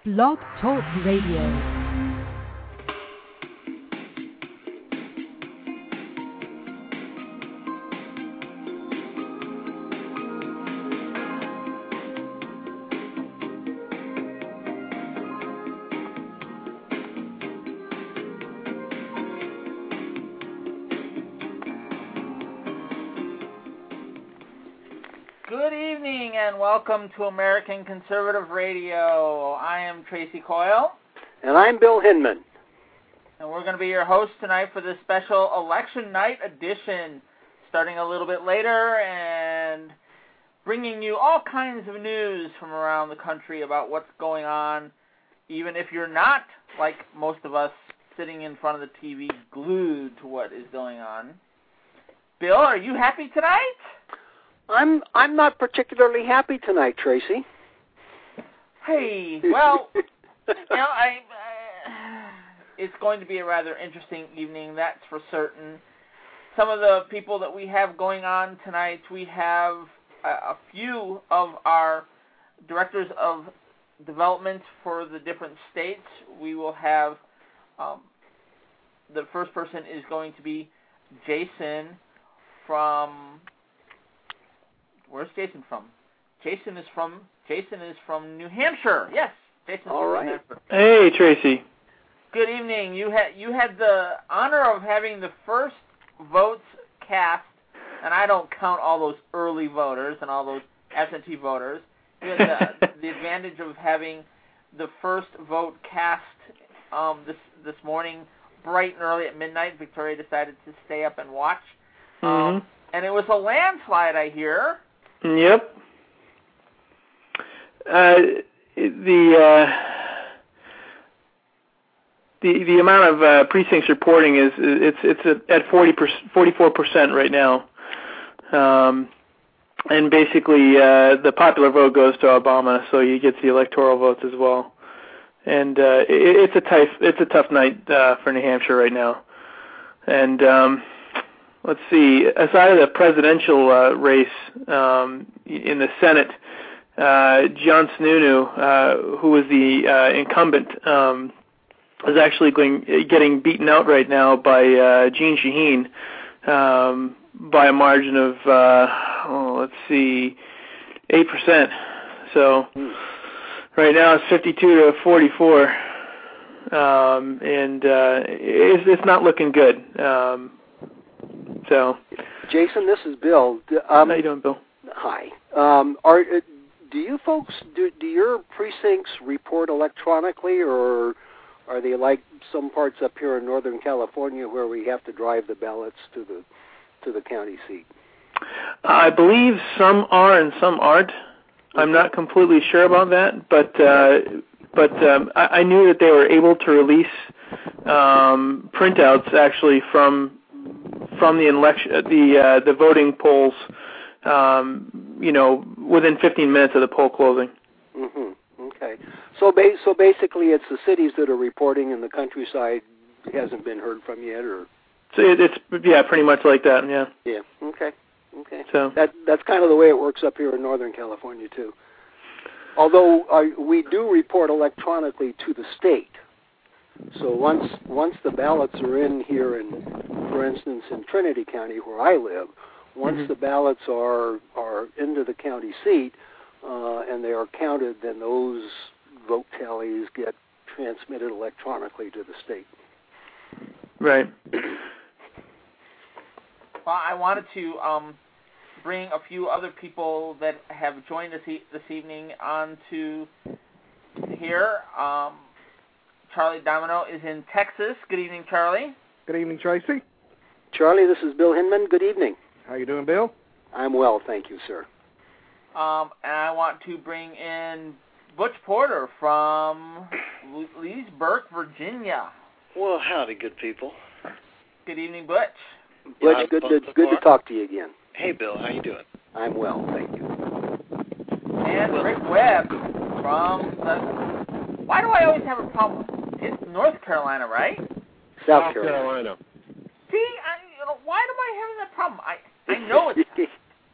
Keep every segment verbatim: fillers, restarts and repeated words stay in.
Blog Talk Radio. Welcome to American Conservative Radio. I am Tracy Coyle. And I'm Bill Hinman. And we're going to be your hosts tonight for this special Election Night edition, starting a little bit later and bringing you all kinds of news from around the country about what's going on, even if you're not, like most of us, sitting in front of the T V glued to what is going on. Bill, are you happy tonight? I'm I'm not particularly happy tonight, Tracy. Hey, well, you know, I, uh, it's going to be a rather interesting evening, that's for certain. Some of the people that we have going on tonight, we have a, a few of our directors of development for the different states. We will have, um, the first person is going to be Jason from... Where's Jason from? Jason is from Jason is from New Hampshire. Yes, Jason. All right. New Hampshire. Hey, Tracy. Good evening. You had you had the honor of having the first votes cast, and I don't count all those early voters and all those absentee voters. You had the, the advantage of having the first vote cast um, this this morning, bright and early at midnight. Victoria decided to stay up and watch, um, Mm-hmm. and it was a landslide, I hear. Yep. Uh, the uh, the the amount of uh, precincts reporting is it's it's at forty forty-four percent right now, um, and basically uh, the popular vote goes to Obama, so he gets the electoral votes as well. And uh, it, it's a tough it's a tough night uh, for New Hampshire right now, and. Um, Let's see, aside of the presidential uh, race um, in the Senate, uh, John Sununu, uh, who was the uh, incumbent, um, is actually going, getting beaten out right now by uh, Jeanne Shaheen um, by a margin of, uh, oh, let's see, eight percent. So right now it's fifty-two to forty-four, um, and uh, it's, it's not looking good. Um, So, Jason, this is Bill. Um, how you doing, Bill? Hi. Um, are do you folks do, do your precincts report electronically, or are they like some parts up here in Northern California where we have to drive the ballots to the to the county seat? I believe some are and some aren't. I'm not completely sure about that, but uh, but um, I, I knew that they were able to release um, printouts actually from. From the election, the uh, the voting polls, um, you know, within fifteen minutes of the poll closing. Mm-hmm. Okay. So, ba- so basically, it's the cities that are reporting, and the countryside hasn't been heard from yet, or. So it, it's yeah, pretty much like that. Yeah. Yeah. Okay. Okay. So that that's kind of the way it works up here in Northern California too. Although uh, we do report electronically to the state. So once once the ballots are in here, in, for instance, in Trinity County, where I live, once mm-hmm. the ballots are are into the county seat uh, and they are counted, then those vote tallies get transmitted electronically to the state. Right. Well, I wanted to um, bring a few other people that have joined us e- this evening on to here. Um, Charlie Domino is in Texas. Good evening, Charlie. Good evening, Tracy. Charlie, this is Bill Hinman. Good evening. How you doing, Bill? I'm well, thank you, sir. Um, and I want to bring in Butch Porter from Leesburg, Virginia. Well, howdy, good people. Good evening, Butch. Butch, Yeah, good to good to talk to you again. Hey, Bill, how you doing? I'm well, thank you. And Rick Webb from the... Why do I always have a problem? It's North Carolina, right? South Carolina. See, I, you know, why am I having that problem? I, I know it's...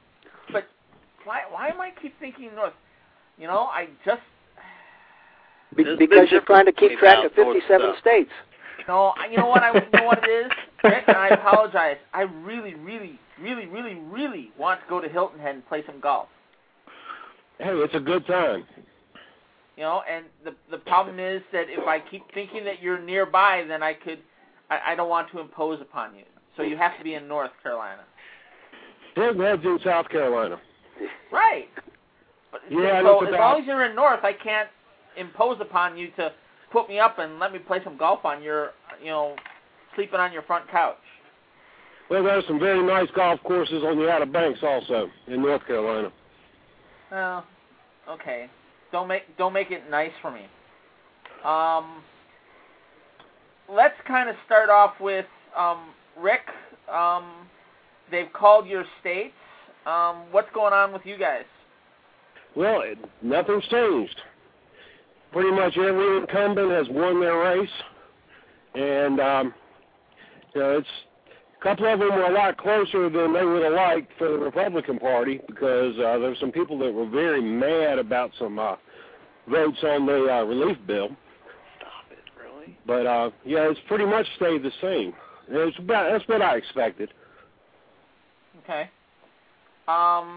but why why am I keep thinking North? You know, I just... Be- because you're trying to keep track of fifty-seven states. No, you know what I you know what it is, Rick, and I apologize. I really, really, really, really, really want to go to Hilton Head and play some golf. Hey, it's a good time. You know, and the the problem is that if I keep thinking that you're nearby, then I could, I, I don't want to impose upon you. So you have to be in North Carolina. Hilton Head's in South Carolina. Right. But, yeah, so as long as you're in North, I can't impose upon you to put me up and let me play some golf on your, you know, sleeping on your front couch. Well, there's some very nice golf courses on the Outer Banks also in North Carolina. Well, okay. Don't make don't make it nice for me. Um, let's kind of start off with um, Rick. Um, they've called your states. Um, what's going on with you guys? Well, it, nothing's changed. Pretty much every incumbent has won their race, and um, you know, it's a couple of them were a lot closer than they would have liked for the Republican Party because uh, there were some people that were very mad about some uh, votes on the uh, relief bill. Stop it, really? But uh, yeah, it's pretty much stayed the same. It's about that's what I expected. Okay. Um.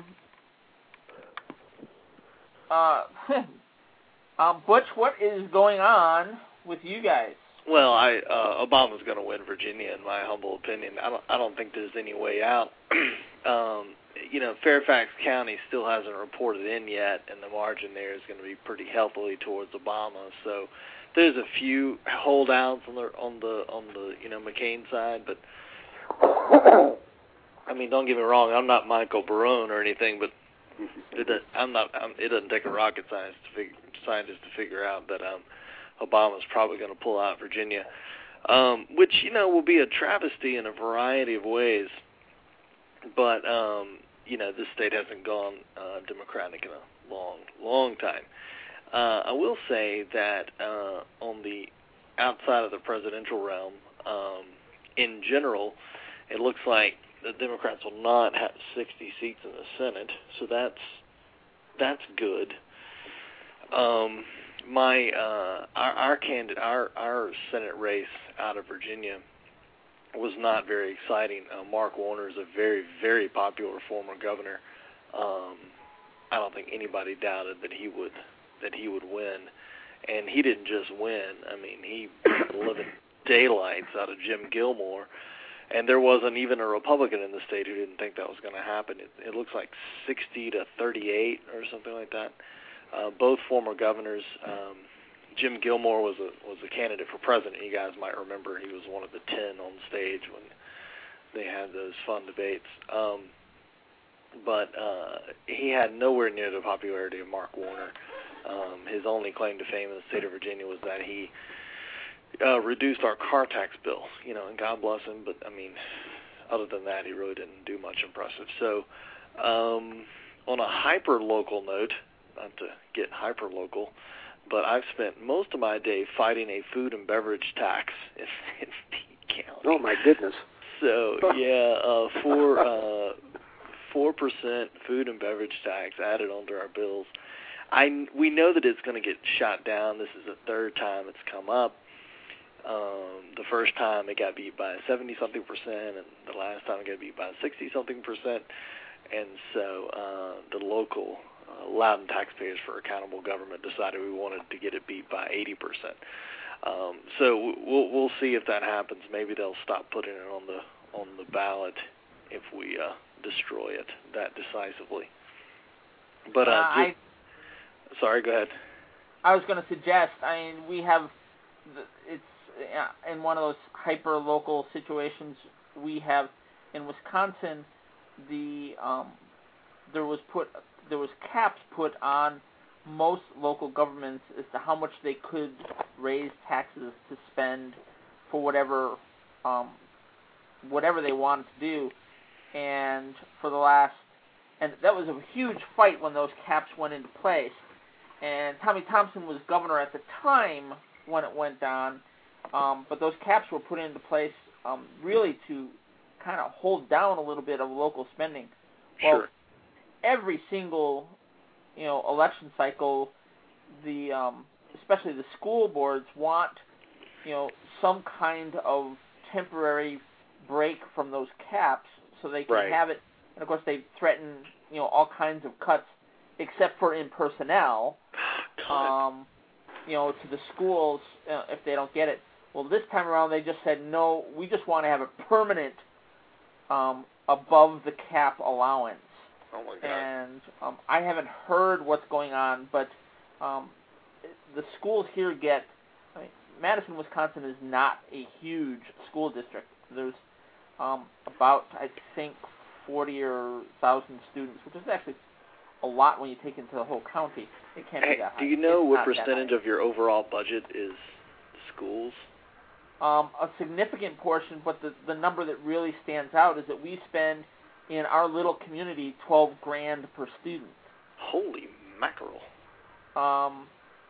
Uh. um. Butch, what is going on with you guys? Well, I uh, Obama's going to win Virginia, in my humble opinion. I don't. I don't think there's any way out. um, you know, Fairfax County still hasn't reported in yet, and the margin there is going to be pretty healthily towards Obama. So there's a few holdouts on the on the on the you know McCain side, but I mean, don't get me wrong. I'm not Michael Barone or anything, but it, I'm not. I'm, it doesn't take a rocket scientist to figure, scientist to figure out that um. Obama's probably going to pull out Virginia, um, which, you know, will be a travesty in a variety of ways. But, um, you know, this state hasn't gone uh, Democratic in a long, long time. Uh, I will say that uh, on the outside of the presidential realm, um, in general, it looks like the Democrats will not have sixty seats in the Senate, so that's that's good. Um My uh, our our candidate, our our Senate race out of Virginia was not very exciting. Uh, Mark Warner is a very very popular former governor. Um, I don't think anybody doubted that he would that he would win, and he didn't just win. I mean, he beat the living daylights out of Jim Gilmore, and there wasn't even a Republican in the state who didn't think that was going to happen. It, it looks like sixty to thirty-eight or something like that. Uh, both former governors. Um, Jim Gilmore was a was a candidate for president. You guys might remember he was one of the ten on stage when they had those fun debates. Um, but uh, he had nowhere near the popularity of Mark Warner. Um, his only claim to fame in the state of Virginia was that he uh, reduced our car tax bill. You know, and God bless him. But I mean, other than that, he really didn't do much impressive. So, um, on a hyper local note. Not to get hyper-local, but I've spent most of my day fighting a food and beverage tax in, in Peay County. Oh, my goodness. So, yeah, uh, four, uh, four percent food and beverage tax added onto our bills. I, we know that it's going to get shot down. This is the third time it's come up. Um, the first time it got beat by seventy-something percent, and the last time it got beat by sixty-something percent. And so uh, the local... Uh, Loudoun Taxpayers for Accountable Government decided we wanted to get it beat by eighty percent. Um, so we'll we'll see if that happens. Maybe they'll stop putting it on the on the ballot if we uh, destroy it that decisively. But uh, uh, just, I, sorry, go ahead. I was going to suggest. I mean, we have it's in one of those hyper local situations. We have in Wisconsin the um, there was put. There was caps put on most local governments as to how much they could raise taxes to spend for whatever um, whatever they wanted to do. And for the last, and that was a huge fight when those caps went into place. And Tommy Thompson was governor at the time when it went down, um, but those caps were put into place um, really to kind of hold down a little bit of local spending. Well, Sure. Every single, you know, election cycle, the um, especially the school boards, want, you know, some kind of temporary break from those caps so they can right. have it. And, of course, they threaten, you know, all kinds of cuts except for in personnel, um, you know, to the schools uh, if they don't get it. Well, this time around they just said, no, we just want to have a permanent um, above-the-cap allowance. Oh, my God. And um, I haven't heard what's going on, but um, the schools here get, I mean, Madison, Wisconsin is not a huge school district. There's um, about, I think, forty or one thousand students, which is actually a lot when you take into the whole county. It can't Hey, be that high. do you know It's what not percentage of your overall budget is schools? Um, a significant portion, but the, the number that really stands out is that we spend in our little community twelve grand per student. Holy mackerel. Um,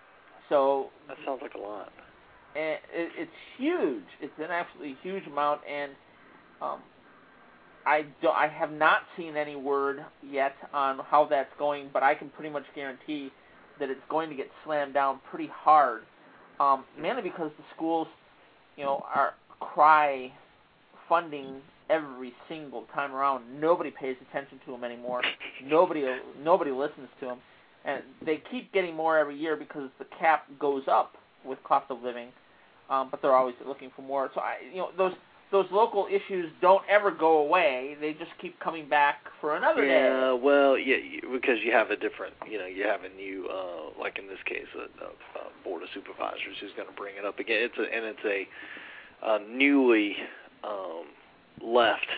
so that sounds like a lot. And it, it's huge. It's an absolutely huge amount, and um, I do, I have not seen any word yet on how that's going, but I can pretty much guarantee that it's going to get slammed down pretty hard. Um, mainly because the schools, you know, are cry funding every single time around. Nobody pays attention to them anymore. Nobody nobody listens to them, and they keep getting more every year because the cap goes up with cost of living. Um, but they're always looking for more. So I, you know, those those local issues don't ever go away. They just keep coming back for another yeah, day. Yeah, well, yeah, you, because you have a different, you know, you have a new, uh, like in this case, a, a, a board of supervisors who's going to bring it up again. It's a, and it's a, a newly um, left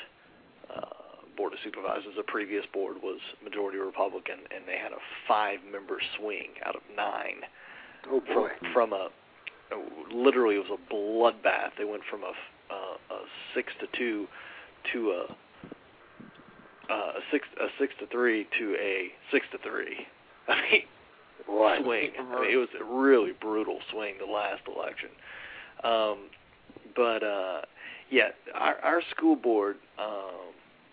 uh, board of supervisors. The previous board was majority Republican, and they had a five-member swing out of nine. Oh boy! From, from a literally, it was a bloodbath. They went from a, uh, a six to two to a, uh, a six a six to three to a six to three. I mean, what? swing. I mean, it was a really brutal swing the last election. Um, but uh, yeah, our, our school board um,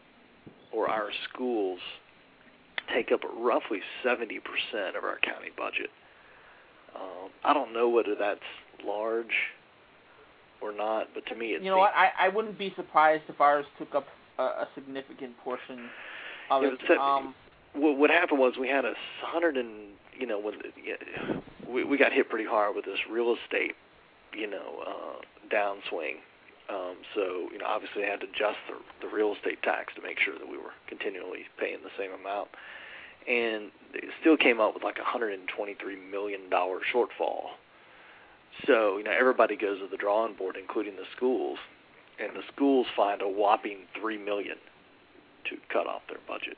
or our schools take up roughly seventy percent of our county budget. Um, I don't know whether that's large or not, but to me it You know what? I, I wouldn't be surprised if ours took up a, a significant portion of yeah, it. So, Um, what, what happened was we had a hundred and, you know, when yeah, we, we got hit pretty hard with this real estate, you know, uh, downswing. Um, so, you know, obviously they had to adjust the, the real estate tax to make sure that we were continually paying the same amount. And it still came up with like a one hundred twenty-three million dollars shortfall. So, you know, everybody goes to the drawing board, including the schools, and the schools find a whopping three million dollars to cut off their budget.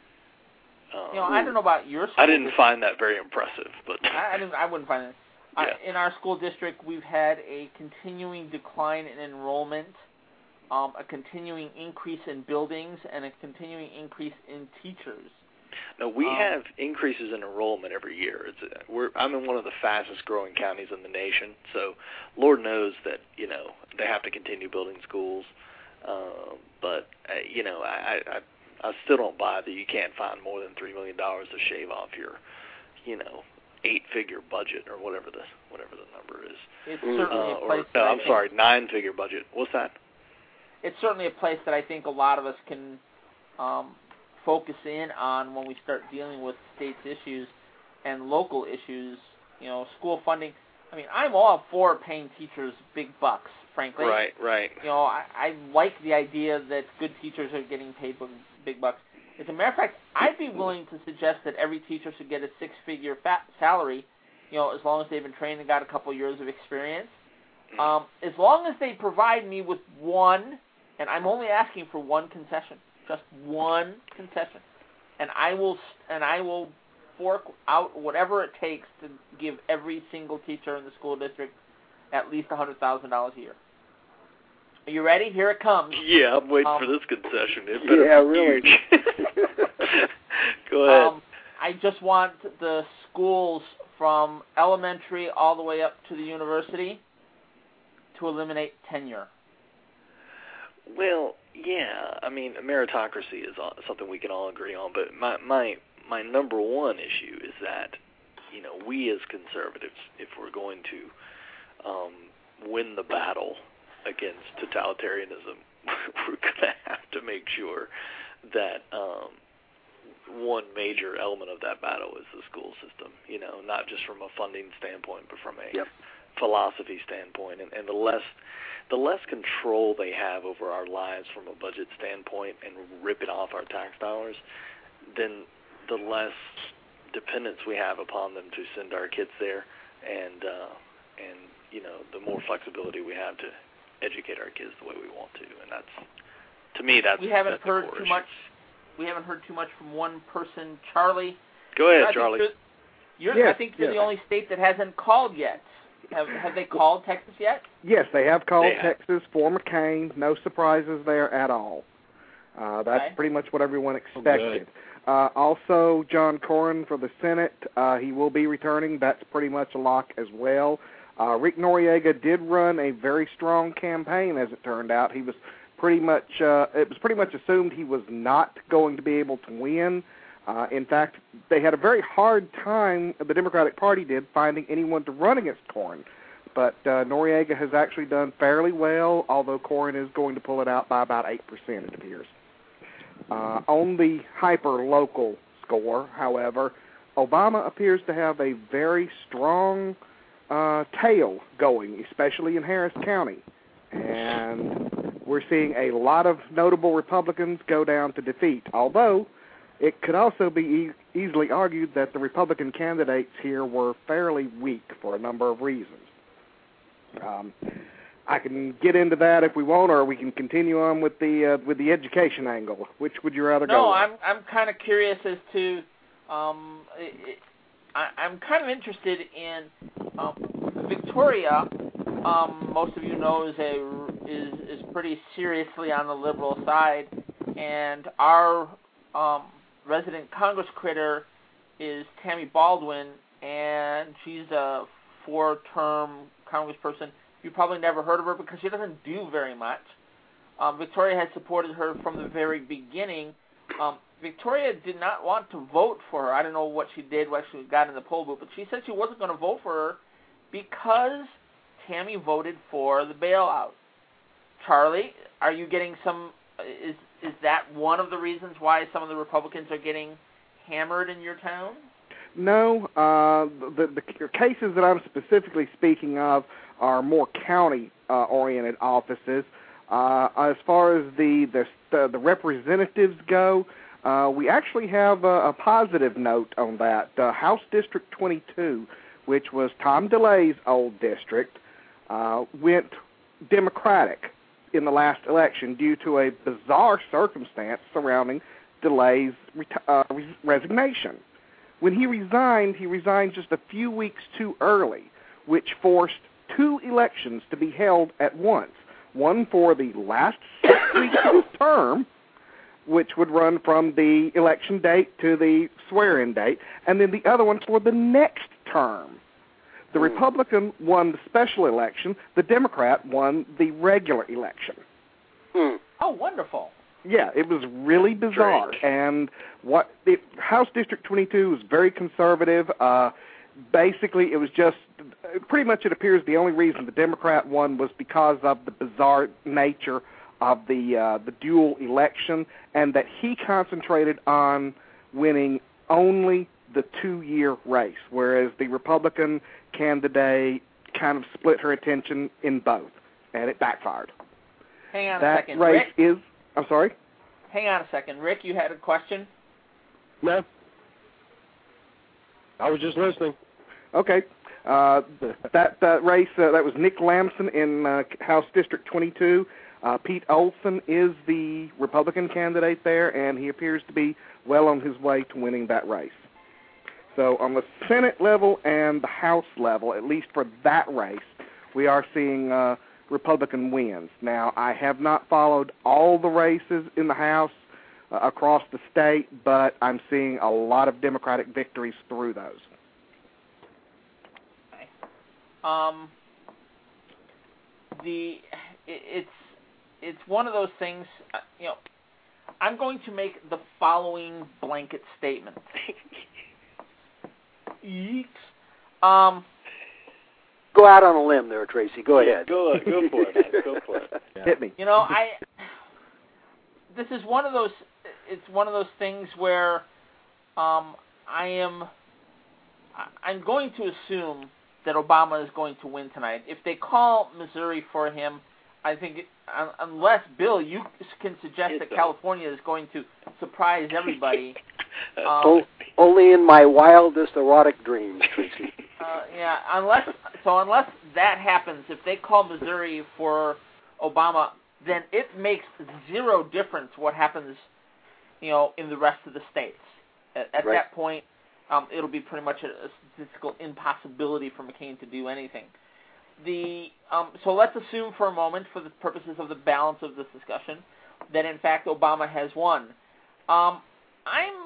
Um, you know, I don't know about your school. I didn't find that very impressive, but I, I didn't. I wouldn't find it. Yeah. Uh, in our school district, we've had a continuing decline in enrollment, um, a continuing increase in buildings, and a continuing increase in teachers. No, we um, have increases in enrollment every year. It's a, we're I'm in one of the fastest growing counties in the nation, so Lord knows that, you know, they have to continue building schools. Uh, but uh, you know, I, I I still don't buy that you can't find more than three million dollars to shave off your, you know, eight-figure budget or whatever the whatever the number is. It's certainly uh, a place. Or, no, that I'm I sorry, think, nine-figure budget. What's that? It's certainly a place that I think a lot of us can um, focus in on when we start dealing with state's issues and local issues. You know, school funding. I mean, I'm all for paying teachers big bucks, frankly. Right, right. You know, I, I like the idea that good teachers are getting paid big bucks. As a matter of fact, I'd be willing to suggest that every teacher should get a six-figure fat salary, you know, as long as they've been trained and got a couple years of experience. Um, as long as they provide me with one, and I'm only asking for one concession, just one concession, and I will and I will fork out whatever it takes to give every single teacher in the school district at least one hundred thousand dollars a year. Are you ready? Here it comes. Yeah, I'm waiting um, for this concession. It better yeah, be really. huge. Go ahead. Um, I just want the schools from elementary all the way up to the university to eliminate tenure. Well, yeah, I mean, meritocracy is something we can all agree on, but my my my number one issue is that, you know, we as conservatives, if we're going to um, win the battle against totalitarianism, we're going to have to make sure that um, one major element of that battle is the school system, you know, not just from a funding standpoint, but from a yep. philosophy standpoint. And, and the less the less control they have over our lives from a budget standpoint and ripping off our tax dollars, then the less dependence we have upon them to send our kids there, and uh, and you know, the more flexibility we have to educate our kids the way we want to. And that's, to me, that's we haven't that's heard too issue. much. We haven't heard too much from one person, Charlie. Go ahead, I Charlie. Think you're, you're, yes, I think you're yes. the only state that hasn't called yet. Have, have they called Texas yet? Yes, they have called They have. Texas for McCain. No surprises there at all. Uh, that's Okay. pretty much what everyone expected. Uh, also, John Cornyn for the Senate, uh, he will be returning. That's pretty much a lock as well. Uh, Rick Noriega did run a very strong campaign, as it turned out. He was pretty much, uh, it was pretty much assumed he was not going to be able to win. Uh, in fact, they had a very hard time, the Democratic Party did, finding anyone to run against Cornyn. But uh, Noriega has actually done fairly well, although Cornyn is going to pull it out by about eight percent, it appears. Uh, on the hyper-local score, however, Obama appears to have a very strong uh, tail going, especially in Harris County. And we're seeing a lot of notable Republicans go down to defeat, although it could also be e- easily argued that the Republican candidates here were fairly weak for a number of reasons. Um, I can get into that if we want, or we can continue on with the uh, with the education angle. Which would you rather no, go No, with? I'm I'm kind of curious as to. Um, it, I, I'm kind of interested in um, Victoria. Um, most of you know is a is is pretty seriously on the liberal side, and our um, resident Congress critter is Tammy Baldwin, and she's a four-term congressperson. You probably never heard of her because she doesn't do very much. Um, Victoria has supported her from the very beginning. Um, Victoria did not want to vote for her. I don't know what she did when she got in the poll booth, but she said she wasn't going to vote for her because Tammy voted for the bailout. Charlie, are you getting some? Is is that one of the reasons why some of the Republicans are getting hammered in your town? No, uh, the, the cases that I'm specifically speaking of are more county-oriented uh, offices. Uh, as far as the the, the representatives go, uh, we actually have a, a positive note on that. Uh, House District twenty-two, which was Tom DeLay's old district, uh, went Democratic in the last election due to a bizarre circumstance surrounding DeLay's reti- uh, res- resignation. When he resigned, he resigned just a few weeks too early, which forced two elections to be held at once, one for the last six weeks of his term, which would run from the election date to the swear-in date, and then the other one for the next term. The Mm. Republican won the special election. The Democrat won the regular election. Hmm. Oh, wonderful. Yeah, it was really bizarre. Strange. And what it, House District twenty-two was very conservative. Uh, basically, it was just pretty much it appears the only reason the Democrat won was because of the bizarre nature of the uh, the dual election, and that he concentrated on winning only the two-year race, whereas the Republican candidate kind of split her attention in both, and it backfired. Hang on a That second. race Rick, is, I'm sorry? hang on a second. Rick, you had a question? No. I was just listening. Okay. Uh, that that race, uh, that was Nick Lamson in uh, House District twenty-two. Uh, Pete Olson is the Republican candidate there, and he appears to be well on his way to winning that race. So on the Senate level and the House level, at least for that race, we are seeing uh, Republican wins. Now, I have not followed all the races in the House uh, across the state, but I'm seeing a lot of Democratic victories through those. Um, the it, it's it's one of those things. Uh, you know, I'm going to make the following blanket statement. Yeeks. Um, Go out on a limb there, Tracy. Go yeah, ahead. Go, go for it, man. Go for it. Yeah. Hit me. You know, I. This is one of those. It's one of those things where, um, I am. I'm going to assume that Obama is going to win tonight. If they call Missouri for him, I think, it, unless, Bill, you can suggest that California is going to surprise everybody. um, oh, only in my wildest erotic dreams, Tracy. Uh, yeah, unless so unless that happens, if they call Missouri for Obama, then it makes zero difference what happens, you know, in the rest of the states. At, at right. that point, um, it'll be pretty much a, a statistical impossibility for McCain to do anything. The um, so let's assume for a moment, for the purposes of the balance of this discussion, that in fact Obama has won. Um, I'm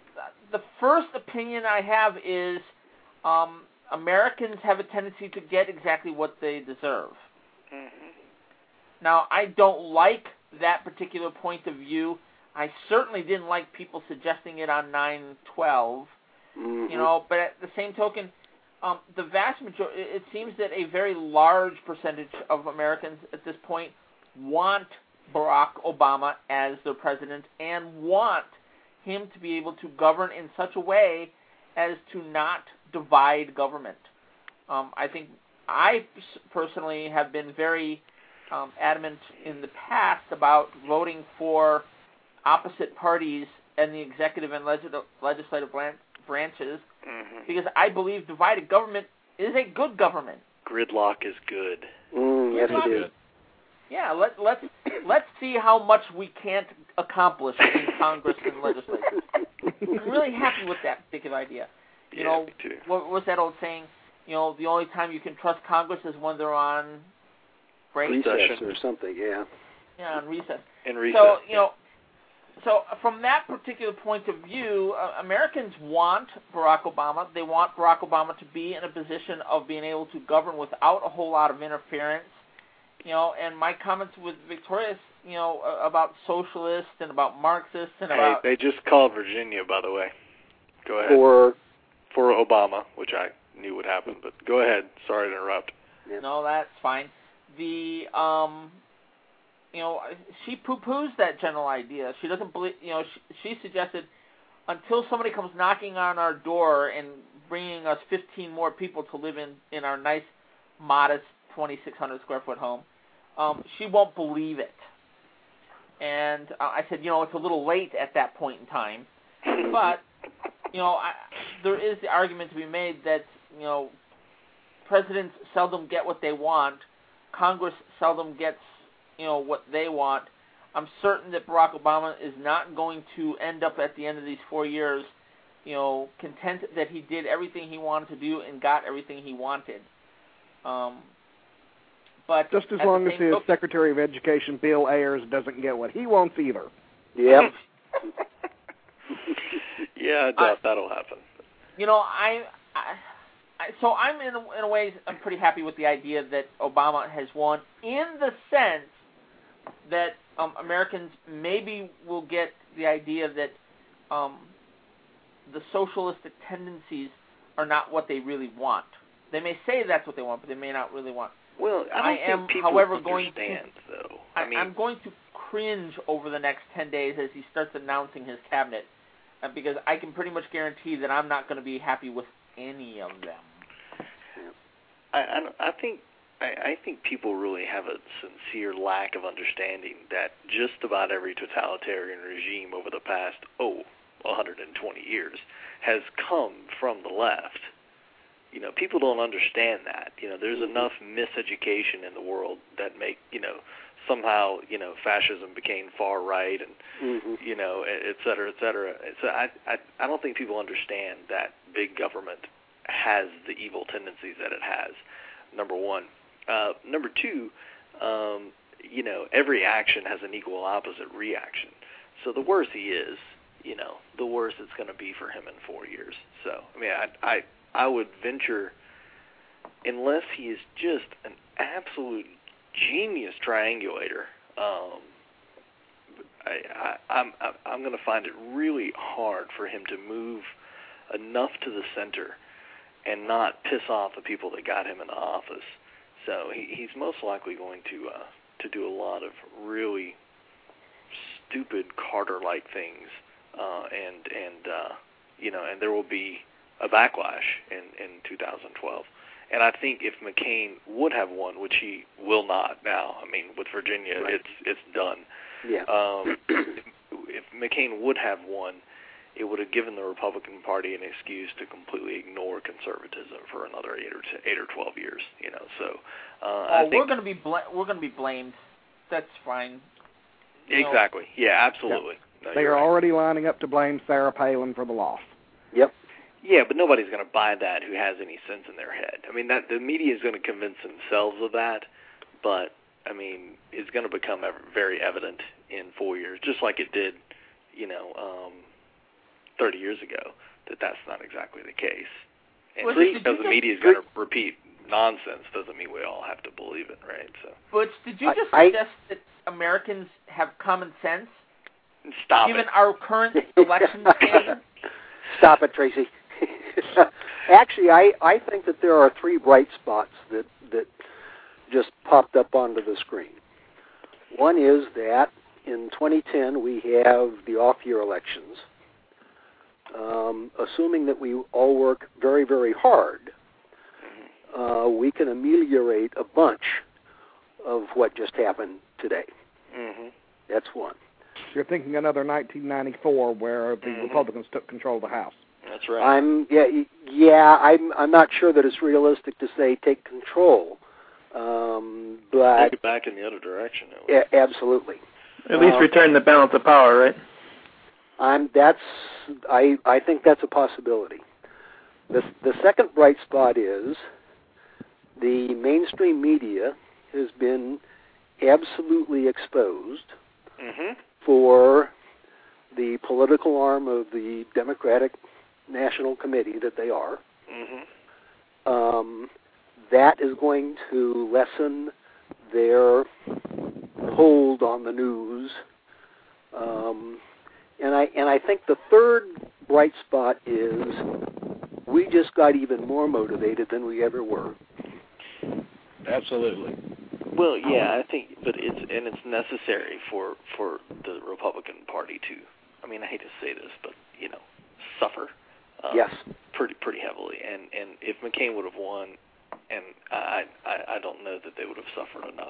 the first opinion I have is um, Americans have a tendency to get exactly what they deserve. Mm-hmm. Now, I don't like that particular point of view. I certainly didn't like people suggesting it on nine twelve. Mm-hmm. You know, but at the same token, um, the vast majority, it seems that a very large percentage of Americans at this point want Barack Obama as their president and want him to be able to govern in such a way as to not divide government. Um, I think I personally have been very um, adamant in the past about voting for opposite parties in the executive and legis- legislative branches mm-hmm. because I believe divided government is a good government. Gridlock is good. Mm, yes, Gridlock it is. is. Yeah, let, let's let's see how much we can't accomplish in Congress and legislature. I'm really happy with that particular idea. You yeah, know, me too. what was that old saying? You know, the only time you can trust Congress is when they're on break. Recess or something, yeah. Yeah, on recess. In recess. So, you yeah. know, so from that particular point of view, uh, Americans want Barack Obama. They want Barack Obama to be in a position of being able to govern without a whole lot of interference. You know, and my comments with Victorious, you know, uh, about socialists and about Marxists and hey, about... they just called Virginia, by the way. Go ahead. For For Obama, which I knew would happen, but go ahead. Sorry to interrupt. Yeah. No, that's fine. The, um, you know, she poo-poos that general idea. She doesn't believe, you know, she, she suggested until somebody comes knocking on our door and bringing us fifteen more people to live in, in our nice, modest twenty-six hundred square foot home, um, she won't believe it. And uh, I said, you know, it's a little late at that point in time, but, you know, I, there is the argument to be made that, you know, presidents seldom get what they want. Congress seldom gets, you know, what they want. I'm certain that Barack Obama is not going to end up at the end of these four years, you know, content that he did everything he wanted to do and got everything he wanted. Um, but just as long as his token, Secretary of Education, Bill Ayers, doesn't get what he wants either. Yep. Yeah, I doubt that'll happen. You know, I, I, I so I'm in a, in a way I'm pretty happy with the idea that Obama has won, in the sense that um, Americans maybe will get the idea that um, the socialistic tendencies are not what they really want. They may say that's what they want, but they may not really want. Well, I, don't I think am, people however, understand, going to, though. I, I mean, I'm going to cringe over the next ten days as he starts announcing his cabinet, uh, because I can pretty much guarantee that I'm not going to be happy with any of them. I, I, I think I, I think people really have a sincere lack of understanding that just about every totalitarian regime over the past, oh, one hundred twenty years has come from the left. You know, people don't understand that. You know, there's enough miseducation in the world that make, you know, somehow, you know, fascism became far right and, mm-hmm. you know, et cetera, et cetera. So I, I, I don't think people understand that big government has the evil tendencies that it has, number one. Uh, number two, um, you know, every action has an equal opposite reaction. So the worse he is, you know, the worse it's going to be for him in four years. So, I mean, I, I, I would venture, unless he is just an absolute genius triangulator, um, I, I, I'm, I'm going to find it really hard for him to move enough to the center and not piss off the people that got him in office. So he, he's most likely going to uh, to do a lot of really stupid Carter-like things, uh, and and uh, you know, and there will be a backlash in, in two thousand twelve. And I think if McCain would have won, which he will not now, I mean, with Virginia, right. it's it's done. Yeah. Um, if, if McCain would have won, it would have given the Republican Party an excuse to completely ignore conservatism for another eight or t- eight or twelve years. You know, so uh, oh, I think we're going to be bl- we're going to be blamed. That's fine. You exactly. know. Yeah, absolutely. Yeah. No, they are right. already lining up to blame Sarah Palin for the loss. Yep. Yeah, but nobody's going to buy that who has any sense in their head. I mean, that the media is going to convince themselves of that, but I mean, it's going to become ever, very evident in four years, just like it did, you know, um, thirty years ago, that that's not exactly the case. And Well, just did because you the just- media is going to repeat nonsense doesn't mean we all have to believe it, right? So, Butch, did you I- just I- suggest that Americans have common sense, stop given it. our current election standard? Stop it, Tracy. Actually, I, I think that there are three bright spots that, that just popped up onto the screen. One is that in twenty ten we have the off-year elections. Um, assuming that we all work very, very hard, uh, we can ameliorate a bunch of what just happened today. Mm-hmm. That's one. You're thinking another nineteen ninety-four where the Mhm. Republicans took control of the House. That's right. I'm yeah yeah I'm I'm not sure that it's realistic to say take control, um, but Take it back in the other direction. At least. a- absolutely. At least Uh, return the balance of power, right? I'm that's I I think that's a possibility. The the second bright spot is the mainstream media has been absolutely exposed Mm-hmm. for the political arm of the Democratic National Committee that they are. Mm-hmm. Um, that is going to lessen their hold on the news. Um, and I and I think the third bright spot is we just got even more motivated than we ever were. Absolutely. Well, yeah, I think, but it's and it's necessary for for the Republican Party to. I mean, I hate to say this, but you know, suffer. Um, Yes. Pretty pretty heavily, and and if McCain would have won, and I I I don't know that they would have suffered enough.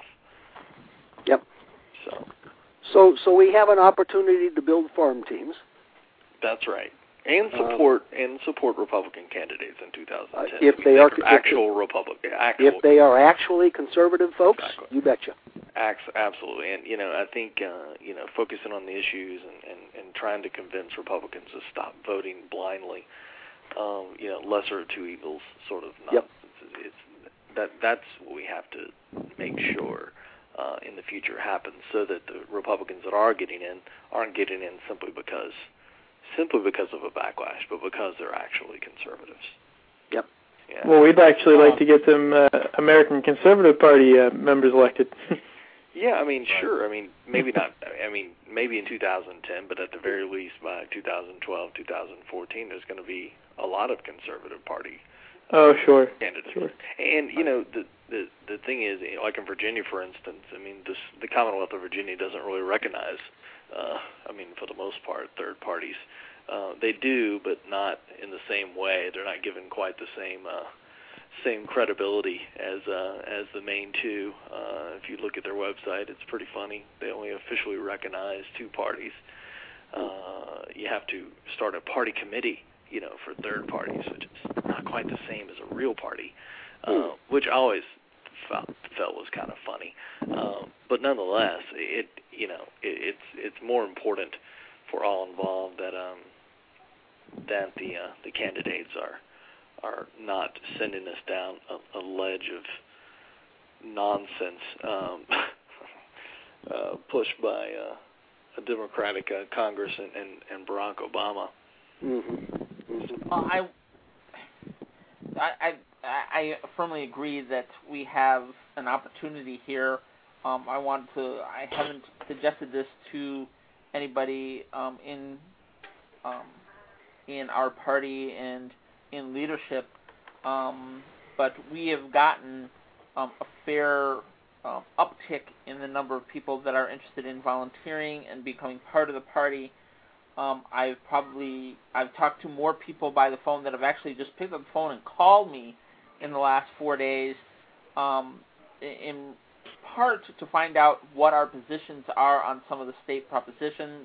Yep. So So so we have an opportunity to build farm teams. that's right, and Um, support and support Republican candidates in two thousand ten. Uh, if they are- if actual Republican, actual. If they are actually conservative folks, Exactly. you betcha. Absolutely, and you know, I think uh, you know, focusing on the issues and, and, and trying to convince Republicans to stop voting blindly, um, you know, lesser of two evils sort of nonsense. Yep. It's that that's what we have to make sure uh, in the future happens, so that the Republicans that are getting in aren't getting in simply because simply because of a backlash, but because they're actually conservatives. Yep. Yeah. Well, we'd actually like Um, to get some uh, American Conservative Party uh, members elected. Yeah, I mean, sure. I mean, maybe not. I mean, maybe in two thousand ten, but at the very least by two thousand twelve, two thousand fourteen, there's going to be a lot of Conservative Party Oh, sure. candidates. Sure. And you know, the the the thing is, you know, like in Virginia, for instance, I mean, this the Commonwealth of Virginia doesn't really recognize. Uh, I mean, for the most part, third parties. Uh, they do, but not in the same way. They're not given quite the same. Uh, same credibility as uh, as the main two. Uh, if you look at their website, it's pretty funny. They only officially recognize two parties. Uh, you have to start a party committee, you know, for third parties, which is not quite the same as a real party, uh, which I always felt, felt was kind of funny. Um, but nonetheless, it you know it, it's it's more important for all involved that um, that the uh, the candidates are. are not sending us down a, a ledge of nonsense um, uh, pushed by uh, a Democratic uh, Congress and, and, and Barack Obama. Mm-hmm. Mm-hmm. Well, I, I, I, I firmly agree that we have an opportunity here. Um, I want to. I haven't suggested this to anybody um, in um, in our party and in leadership, um, but we have gotten um, a fair uh, uptick in the number of people that are interested in volunteering and becoming part of the party. Um, I've probably I've talked to more people by the phone that have actually just picked up the phone and called me in the last four days, um, in part to find out what our positions are on some of the state propositions,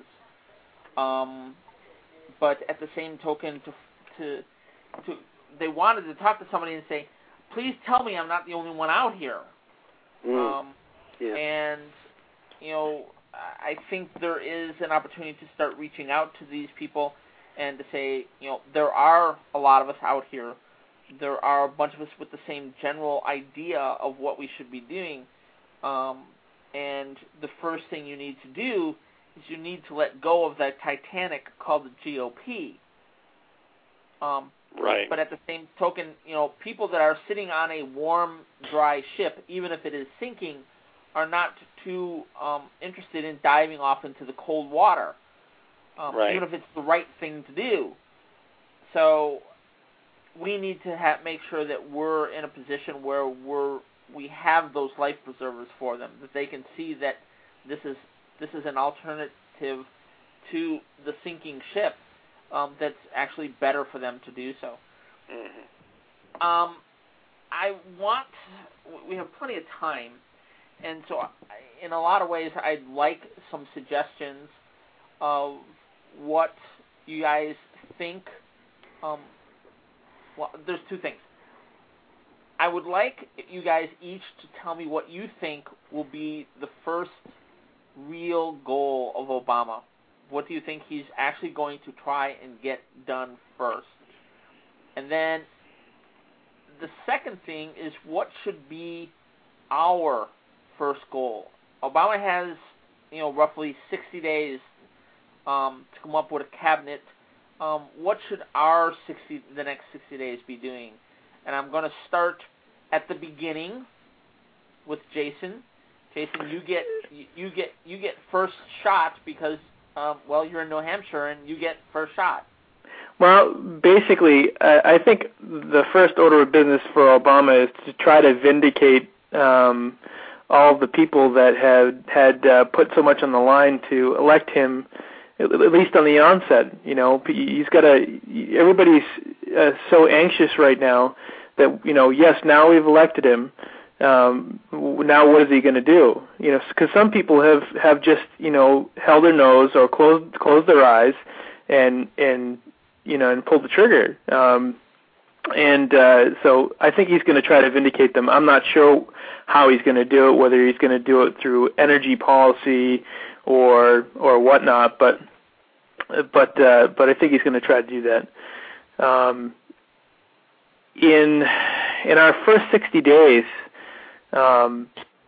um, but at the same token, to to to they wanted to talk to somebody and say, please tell me I'm not the only one out here. Mm. Um, yeah. And you know, I think there is an opportunity to start reaching out to these people and to say, you know, there are a lot of us out here. There are a bunch of us with the same general idea of what we should be doing. Um, and the first thing you need to do is you need to let go of that Titanic called the G O P. Um, right. But at the same token, you know, people that are sitting on a warm, dry ship, even if it is sinking, are not too um, interested in diving off into the cold water, um, right. even if it's the right thing to do. So we need to have, make sure that we're in a position where we're we have those life preservers for them, that they can see that this is this is an alternative to the sinking ship um, that's actually better for them to do so. Mm-hmm. Um, I want we have plenty of time. And so, in a lot of ways, I'd like some suggestions of what you guys think. Um, well, there's two things. I would like you guys each to tell me what you think will be the first real goal of Obama. What do you think he's actually going to try and get done first? And then the second thing is, what should be our first goal? Obama has, you know, roughly sixty days um, to come up with a cabinet. Um, what should our sixty, the next sixty days be doing? And I'm going to start at the beginning with Jason. Jason, you get you get you get first shot because um, well, you're in New Hampshire and you get first shot. Well, basically, I, I think the first order of business for Obama is to try to vindicate Um, all the people that had had uh, put so much on the line to elect him, at, at least on the onset. You know, he's got to. Everybody's uh, so anxious right now that, you know, yes, now we've elected him. Um, now what is he going to do? You know, because some people have, have just, you know, held their nose or closed closed their eyes and and you know and pulled the trigger. Um, And uh, so I think he's going to try to vindicate them. I'm not sure how he's going to do it, whether he's going to do it through energy policy or or whatnot. But but uh, but I think he's going to try to do that. Um, in in our first sixty days, um,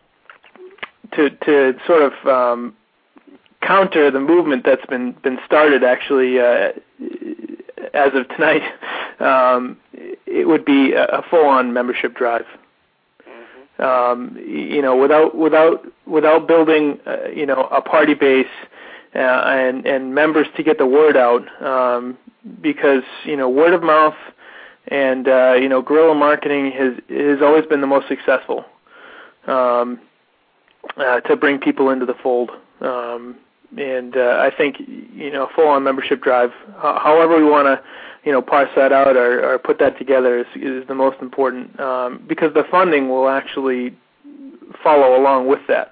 to to sort of um, counter the movement that's been been started, actually. Uh, As of tonight, um, it would be a full-on membership drive. Mm-hmm. Um, you know, without without without building, uh, you know, a party base uh, and and members to get the word out, um, because you know, word of mouth and uh, you know, guerrilla marketing has has always been the most successful um, uh, to bring people into the fold. Um, And uh, I think, you know, full-on membership drive, h- however we want to, you know, parse that out or, or put that together is, is the most important, um, because the funding will actually follow along with that.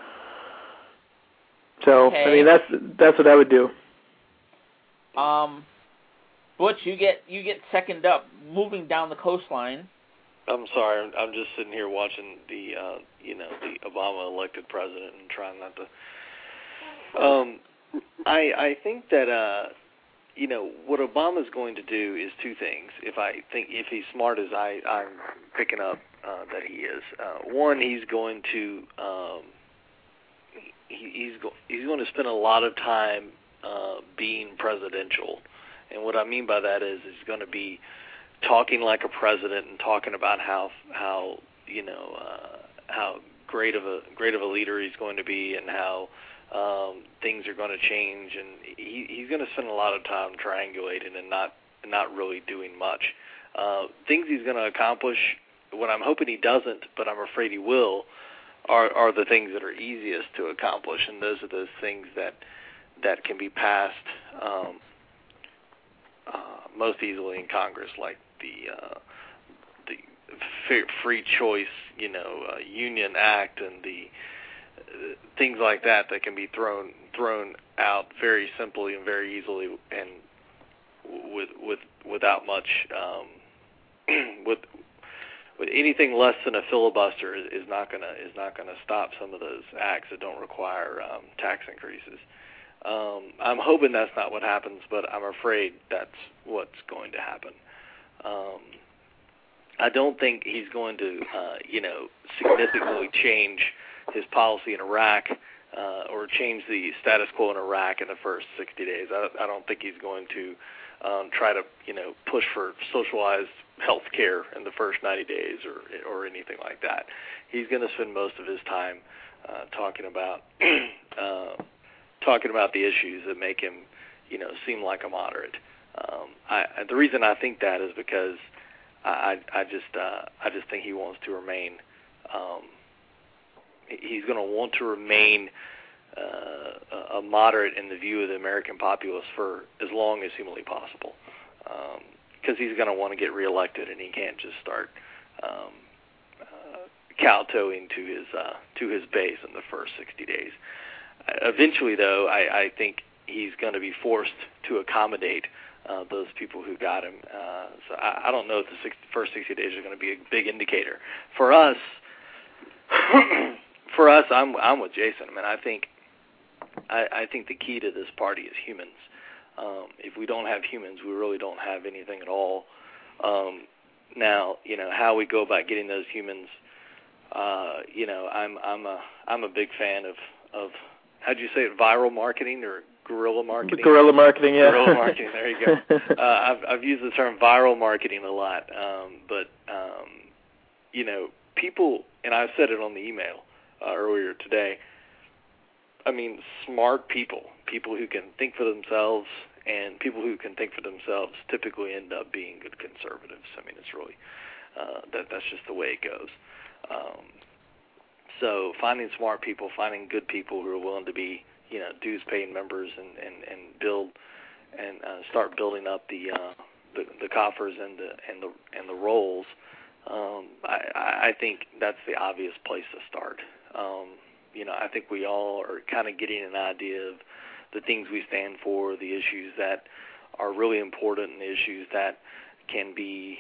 So, okay. I mean, that's that's what I would do. Um, Butch, you get you get second up, moving down the coastline. I'm sorry, I'm, I'm just sitting here watching the, uh, you know, the Obama elected president and trying not to. Um, I I think that uh, you know, what Obama's going to do is two things. If I think if he's smart as I I'm picking up uh, that he is, uh, one, he's going to um, he, he's go, he's going to spend a lot of time uh, being presidential, and what I mean by that is he's going to be talking like a president and talking about how how you know uh, how great of a great of a leader he's going to be and how Um, things are going to change, and he, he's going to spend a lot of time triangulating and not not really doing much. Uh, things he's going to accomplish, what I'm hoping he doesn't, but I'm afraid he will, are, are the things that are easiest to accomplish, and those are those things that that can be passed um, uh, most easily in Congress, like the uh, the free choice, you know, uh, Union Act, and the uh, things like that that can be thrown thrown out very simply and very easily, and with with without much um, with with anything less than a filibuster is, is not gonna is not gonna stop some of those acts that don't require um, tax increases. Um, I'm hoping that's not what happens, but I'm afraid that's what's going to happen. Um, I don't think he's going to, uh, you know, significantly change his policy in Iraq uh, or change the status quo in Iraq in the first sixty days. I, I don't think he's going to um, try to, you know, push for socialized health care in the first ninety days or or anything like that. He's going to spend most of his time uh, talking about uh, talking about the issues that make him, you know, seem like a moderate. Um, I, the reason I think that is because I, I just uh, I just think he wants to remain. Um, he's going to want to remain uh, a moderate in the view of the American populace for as long as humanly possible, because um, he's going to want to get reelected, and he can't just start um, uh, kowtowing to his uh, to his base in the first sixty days. Uh, eventually, though, I, I think he's going to be forced to accommodate Uh, those people who got him. Uh, so I, I don't know if the sixty, first sixty days are going to be a big indicator. For us, for us, I'm I'm with Jason. I mean, I think I, I think the key to this party is humans. Um, if we don't have humans, we really don't have anything at all. Um, now, you know, how we go about getting those humans. Uh, you know, I'm I'm a I'm a big fan of of how'd you say it? Viral marketing or guerrilla marketing? Guerrilla marketing, yeah. Guerrilla marketing, there you go. uh, I've, I've used the term viral marketing a lot, um, but, um, you know, people, and I said it on the email uh, earlier today, I mean, smart people, people who can think for themselves, and people who can think for themselves typically end up being good conservatives. I mean, it's really, uh, that that's just the way it goes. Um, so finding smart people, finding good people who are willing to be, you know, dues-paying members and, and, and build and uh, start building up the, uh, the the coffers and the and the and the rolls. Um, I, I think that's the obvious place to start. Um, you know, I think we all are kind of getting an idea of the things we stand for, the issues that are really important, and the issues that can be,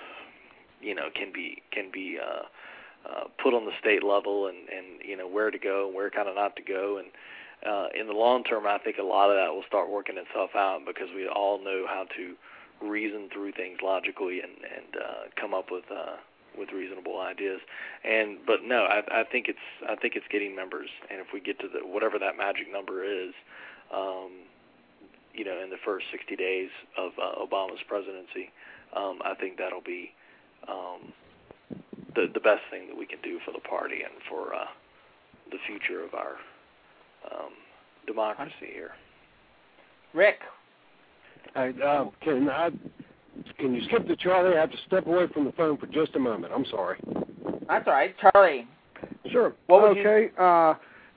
you know, can be can be uh, uh, put on the state level, and, and you know where to go and where kind of not to go. And Uh, in the long term, I think a lot of that will start working itself out because we all know how to reason through things logically and, and uh, come up with uh, with reasonable ideas. And but no, I, I think it's I think it's getting members, and if we get to the whatever that magic number is, um, you know, in the first sixty days of uh, Obama's presidency, um, I think that'll be um, the the best thing that we can do for the party and for uh, the future of our Um, democracy here. Rick, I, uh, can I? Can you skip to Charlie? I have to step away from the phone for just a moment. I'm sorry. That's all right, Charlie. Sure. What would okay. You... Uh,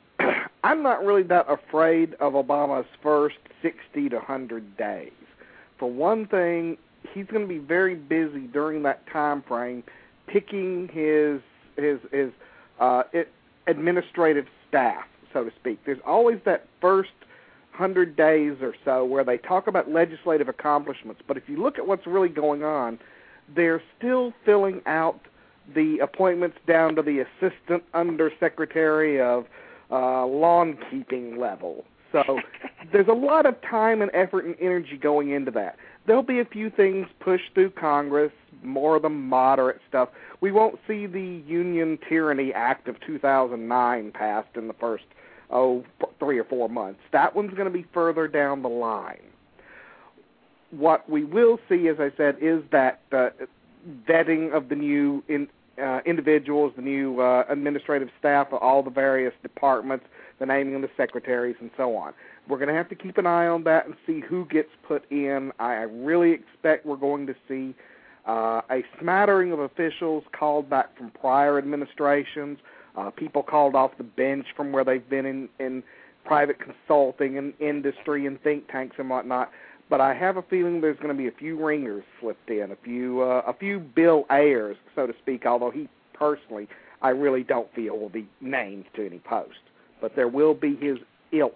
I'm not really that afraid of Obama's first sixty to one hundred days. For one thing, he's going to be very busy during that time frame, picking his his his uh, it, administrative staff, so to speak. There's always that first hundred days or so where they talk about legislative accomplishments, but if you look at what's really going on, they're still filling out the appointments down to the assistant undersecretary of uh, lawn keeping level. So there's a lot of time and effort and energy going into that. There'll be a few things pushed through Congress, more of the moderate stuff. We won't see the Union Tyranny Act of two thousand nine passed in the first oh, three or four months. That one's going to be further down the line. What we will see, as I said, is that uh, vetting of the new in, uh, individuals, the new uh, administrative staff of all the various departments, the naming of the secretaries, and so on. We're going to have to keep an eye on that and see who gets put in. I, I really expect we're going to see Uh, a smattering of officials called back from prior administrations, uh, people called off the bench from where they've been in, in private consulting and industry and think tanks and whatnot. But I have a feeling there's going to be a few ringers slipped in, a few uh, a few Bill Ayers, so to speak, although he personally, I really don't feel will be named to any post. But there will be his ilk.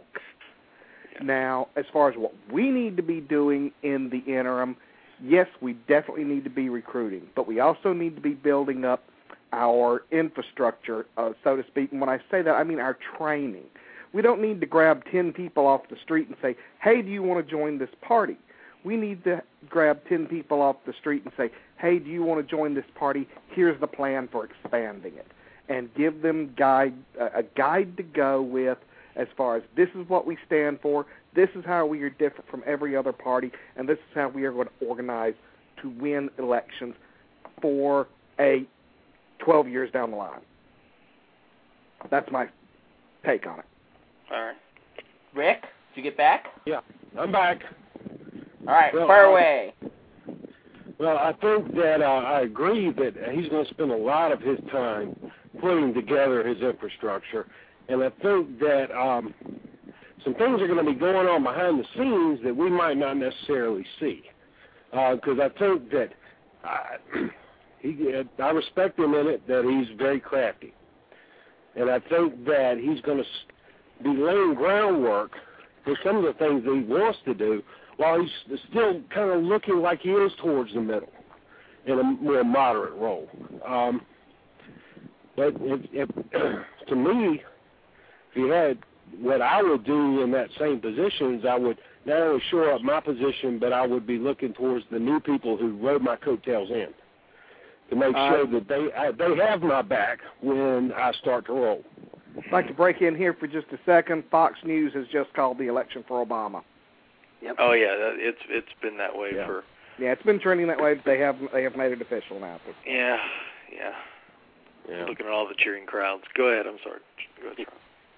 Now, as far as what we need to be doing in the interim, yes, we definitely need to be recruiting, but we also need to be building up our infrastructure, uh, so to speak. And when I say that, I mean our training. We don't need to grab ten people off the street and say, hey, do you want to join this party? We need to grab ten people off the street and say, hey, do you want to join this party? Here's the plan for expanding it. And give them guide, uh, a guide to go with as far as this is what we stand for, this is how we are different from every other party, and this is how we are going to organize to win elections for a twelve years down the line. That's my take on it. All right. Rick, did you get back? Yeah, I'm back. All right, well, fire uh, away. Well, I think that uh, I agree that he's going to spend a lot of his time putting together his infrastructure. And I think that um, some things are going to be going on behind the scenes that we might not necessarily see. Because uh, I think that uh, he, I respect him in it, that he's very crafty. And I think that he's going to be laying groundwork for some of the things that he wants to do while he's still kind of looking like he is towards the middle in a more moderate role. Um, but if, if, to me, if you had what I would do in that same position is I would not only shore up my position, but I would be looking towards the new people who rode my coattails in to make uh, sure that they I, they have my back when I start to roll. I'd like to break in here for just a second. Fox News has just called the election for Obama. Yep. Oh yeah, it's it's been that way yeah. for. Yeah, it's been trending that way. They have they have made it official now. Yeah, yeah. yeah. Looking at all the cheering crowds. Go ahead. I'm sorry. Go ahead.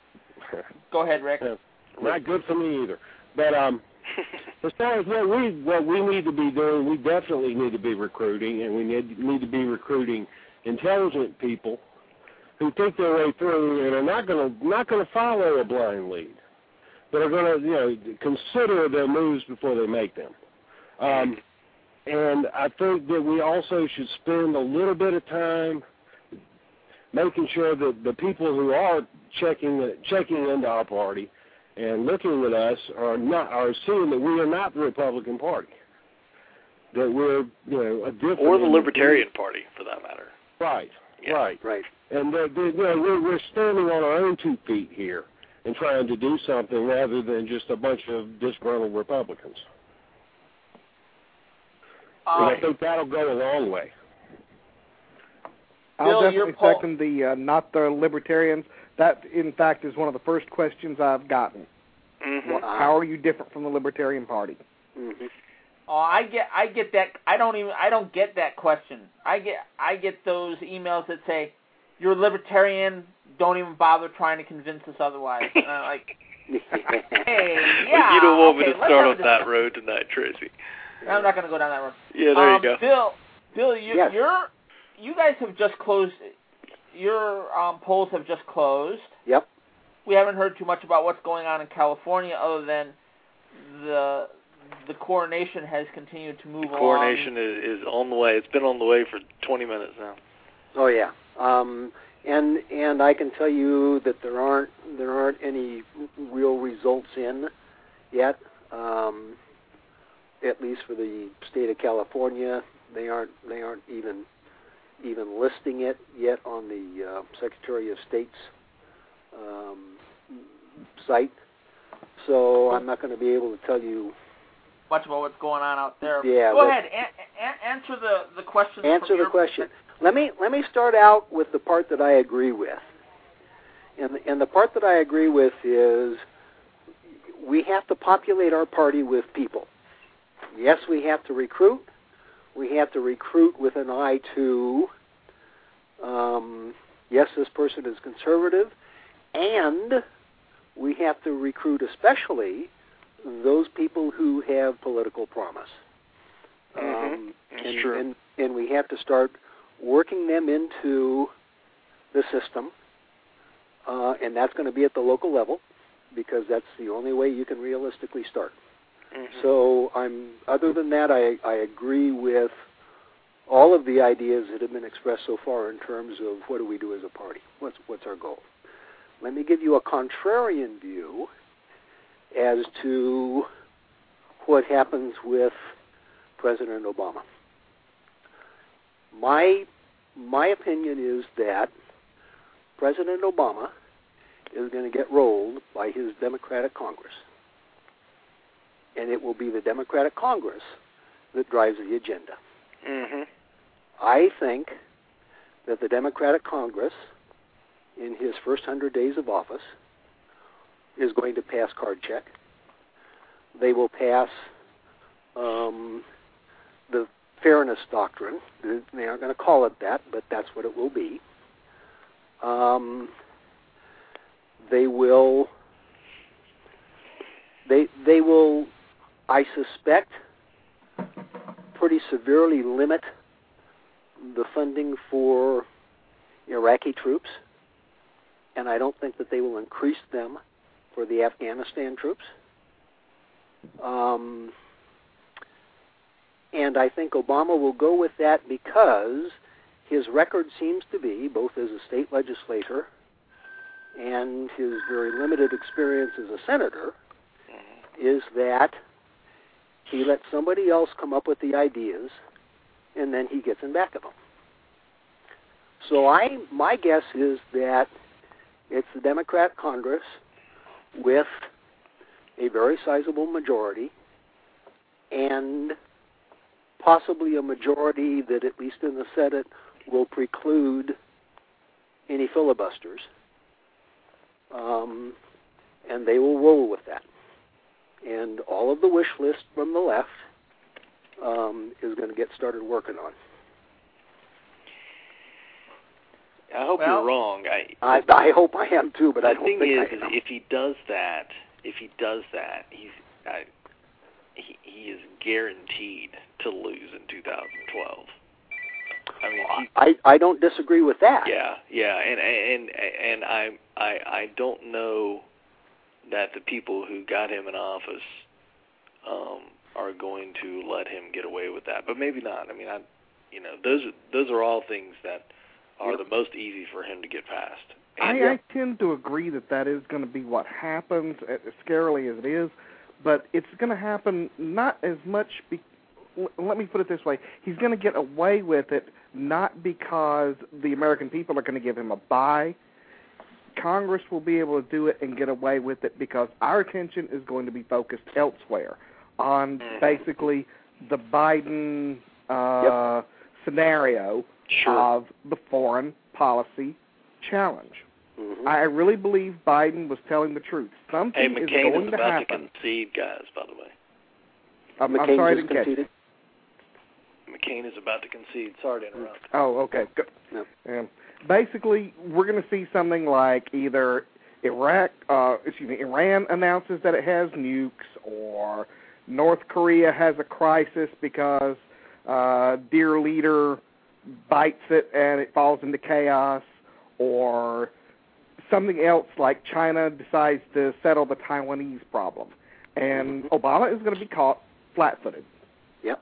Go ahead, Rick. Yeah, not good for me either. But um, as far as what we what we need to be doing, we definitely need to be recruiting, and we need need to be recruiting intelligent people who think their way through and are not going to not going to follow a blind lead, but are going to you know consider their moves before they make them. Um, and I think that we also should spend a little bit of time making sure that the people who are checking checking into our party and looking at us are not are seeing that we are not the Republican Party, that we're you know a different or the Libertarian Party for that matter. Right, yeah. right, right. And that you know we're, we're standing on our own two feet here and trying to do something rather than just a bunch of disgruntled Republicans. Uh, and I think that'll go a long way. I'll Bill, definitely poll- second the uh, not the Libertarians. That, in fact, is one of the first questions I've gotten. Mm-hmm. Well, how are you different from the Libertarian Party? Mm-hmm. Oh, I get, I get that. I don't even, I don't get that question. I get, I get those emails that say, "You're a Libertarian. Don't even bother trying to convince us otherwise." And I'm like, hey, yeah. Well, you don't want okay, me to let's start have on a that road tonight, Tracy. I'm not going to go down that road. Yeah, there um, you go. Bill, Bill, you, yes. you're, you guys have just closed. Your um, polls have just closed. Yep. We haven't heard too much about what's going on in California, other than the the coronation has continued to move the along. Coronation is, is on the way. It's been on the way for twenty minutes now. Oh yeah. Um, and and I can tell you that there aren't there aren't any real results in yet. Um, at least for the state of California, they aren't they aren't even even listing it yet on the uh, Secretary of State's um, site. So I'm not going to be able to tell you much about what's going on out there. Yeah, Go but, ahead, a- a- answer the the question. Answer the question. Let me let me start out with the part that I agree with, and and the part that I agree with is we have to populate our party with people. Yes, we have to recruit. We have to recruit with an eye to, um, yes, this person is conservative, and we have to recruit especially those people who have political promise. Mm-hmm. Um, That's and, true. And, and we have to start working them into the system, uh, and that's going to be at the local level because that's the only way you can realistically start. Mm-hmm. So I'm. Other than that, I, I agree with all of the ideas that have been expressed so far in terms of what do we do as a party? What's what's our goal? Let me give you a contrarian view as to what happens with President Obama. My my opinion is that President Obama is going to get rolled by his Democratic Congress. And it will be the Democratic Congress that drives the agenda. Mm-hmm. I think that the Democratic Congress, in his first hundred days of office, is going to pass card check. They will pass um, the Fairness Doctrine. They aren't going to call it that, but that's what it will be. Um, they will. They they will, I suspect, pretty severely limit the funding for Iraqi troops, and I don't think that they will increase them for the Afghanistan troops. Um, and I think Obama will go with that because his record seems to be, both as a state legislator and his very limited experience as a senator, is that he lets somebody else come up with the ideas and then he gets in back of them. So I, my guess is that it's the Democrat Congress with a very sizable majority and possibly a majority that, at least in the Senate, will preclude any filibusters. Um, and they will roll with that. And all of the wish list from the left um, is going to get started working on. I hope well, you're wrong. I, I I hope I am too, but the I don't thing think is, I am. is if he does that, if he does that, he's I, he he is guaranteed to lose in two thousand twelve. I mean, he, I I don't disagree with that. yeah, yeah, and and and I I I don't know that the people who got him in office um, are going to let him get away with that, but maybe not. I mean, I you know those those are all things that are yep. the most easy for him to get past. I, I tend to agree that that is going to be what happens, as scarily as it is, but it's going to happen not as much. Be, let me put it this way: he's going to get away with it not because the American people are going to give him a bye. Congress will be able to do it and get away with it because our attention is going to be focused elsewhere on basically the Biden uh, yep. scenario sure. of the foreign policy challenge. Mm-hmm. I really believe Biden was telling the truth. Something Hey, is McCain going is to about happen. to concede, guys, by the way. I'm, McCain I'm sorry I just didn't catch conceded. it. McCain is about to concede. Sorry to interrupt. Oh, okay. Good. No. Um, basically, we're going to see something like either Iraq, uh, excuse me, Iran announces that it has nukes, or North Korea has a crisis because uh, dear leader bites it and it falls into chaos, or something else like China decides to settle the Taiwanese problem. And Obama is going to be caught flat-footed. Yep.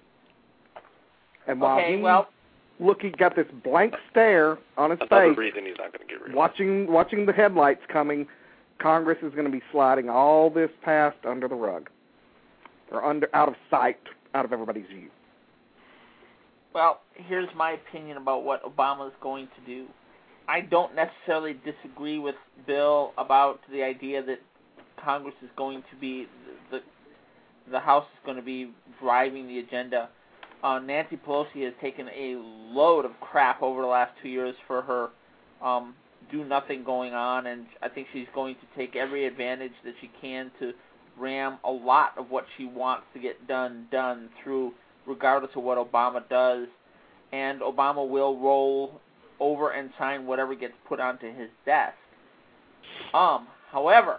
And while okay, he well, look, he got this blank stare on his Another face, reason he's not going to get rid of watching watching the headlights coming. Congress is going to be sliding all this past under the rug, or under out of sight, out of everybody's view. well, here's my opinion about what Obama is going to do. I don't necessarily disagree with Bill about the idea that Congress is going to be the the, the House is going to be driving the agenda. Uh, Nancy Pelosi has taken a load of crap over the last two years for her um, do-nothing going on, and I think she's going to take every advantage that she can to ram a lot of what she wants to get done, done through, regardless of what Obama does. And Obama will roll over and sign whatever gets put onto his desk. Um, however,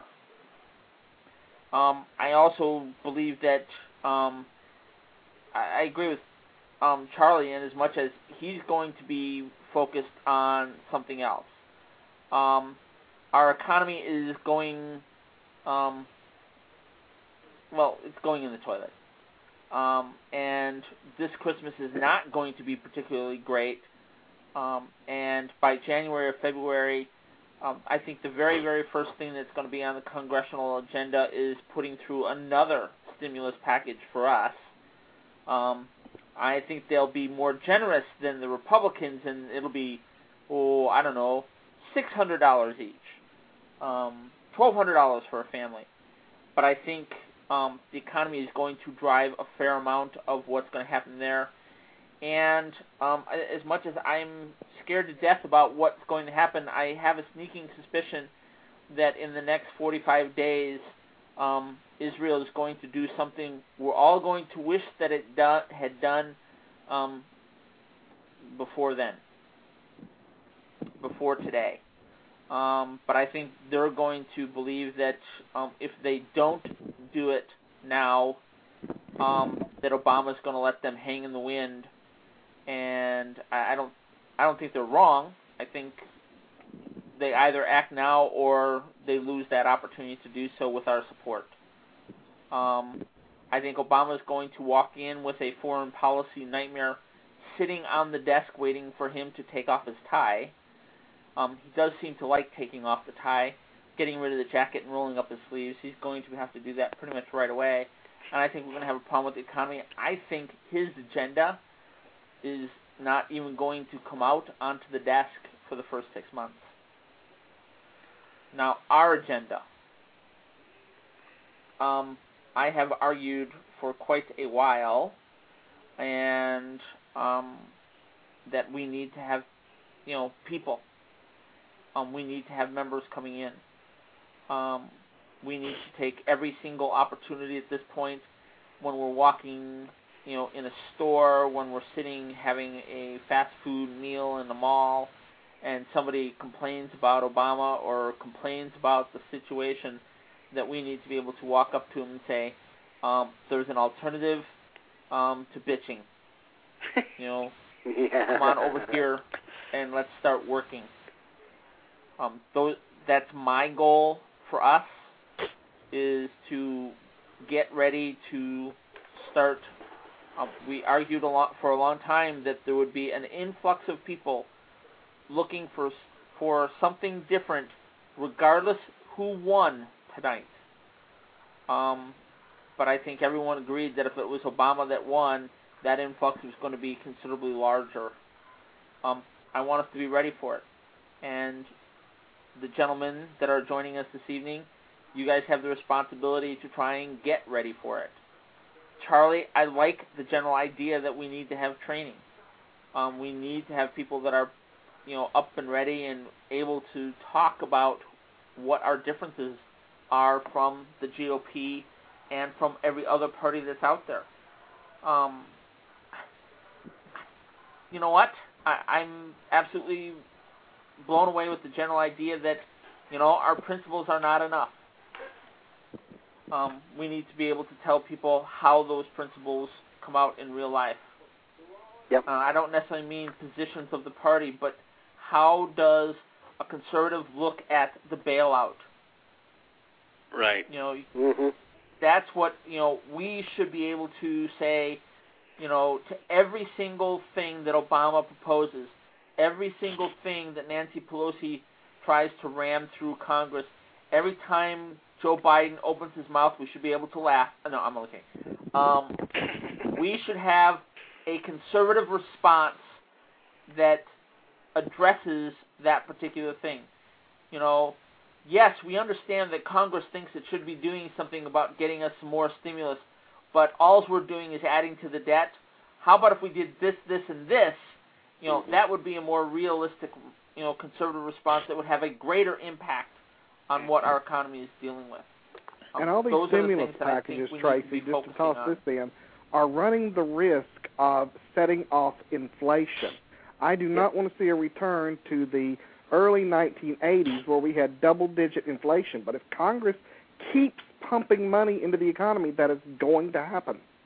um, I also believe that um, I, I agree with um, Charlie in as much as he's going to be focused on something else. Um, our economy is going, um, well, it's going in the toilet. Um, and this Christmas is not going to be particularly great. Um, and by January or February, um, I think the very, very first thing that's going to be on the congressional agenda is putting through another stimulus package for us. Um, I think they'll be more generous than the Republicans, and it'll be, oh, I don't know, six hundred dollars each, um, twelve hundred dollars for a family. But I think um, the economy is going to drive a fair amount of what's going to happen there. And um, as much as I'm scared to death about what's going to happen, I have a sneaking suspicion that in the next forty-five days, um, Israel is going to do something we're all going to wish that it do- had done um, before then, before today. Um, but I think they're going to believe that um, if they don't do it now, um, that Obama's going to let them hang in the wind. And I, I don't, I don't think they're wrong. I think they either act now or they lose that opportunity to do so with our support. Um, I think Obama is going to walk in with a foreign policy nightmare sitting on the desk waiting for him to take off his tie. Um, he does seem to like taking off the tie, getting rid of the jacket and rolling up his sleeves. He's going to have to do that pretty much right away. And I think we're going to have a problem with the economy. I think his agenda is not even going to come out onto the desk for the first six months. Now, our agenda. Um, I have argued for quite a while, and um, that we need to have, you know, people. Um, we need to have members coming in. Um, we need to take every single opportunity at this point when we're walking, you know, in a store, when we're sitting having a fast food meal in the mall, and somebody complains about Obama or complains about the situation, that we need to be able to walk up to them and say, um, there's an alternative um, to bitching. You know, yeah. Come on over here and let's start working. Um, those, that's my goal for us, is to get ready to start. Um, we argued a lot for a long time that there would be an influx of people looking for for something different, regardless who won tonight. Um, but I think everyone agreed that if it was Obama that won, that influx was going to be considerably larger. Um, I want us to be ready for it. And the gentlemen that are joining us this evening, you guys have the responsibility to try and get ready for it. Charlie, I like the general idea that we need to have training. Um, we need to have people that are, you know, up and ready and able to talk about what our differences are from the G O P and from every other party that's out there. Um, you know what? I, I'm absolutely blown away with the general idea that, you know, our principles are not enough. Um, we need to be able to tell people how those principles come out in real life. Yep. Uh, I don't necessarily mean positions of the party, but how does a conservative look at the bailout? Right. You know, mm-hmm. that's what, you know, we should be able to say, you know, to every single thing that Obama proposes, every single thing that Nancy Pelosi tries to ram through Congress, every time Joe Biden opens his mouth, we should be able to laugh. No, I'm okay. Um, we should have a conservative response that addresses that particular thing. You know, yes, we understand that Congress thinks it should be doing something about getting us some more stimulus, but all we're doing is adding to the debt. How about if we did this, this, and this? You know, that would be a more realistic, you know, conservative response that would have a greater impact on what our economy is dealing with. Um, and all these those are the stimulus things that I packages, think we Tracy, need to be just to focusing toss on. this in, are running the risk of setting off inflation. I do not want to see a return to the early nineteen eighties where we had double-digit inflation. But if Congress keeps pumping money into the economy, that is going to happen.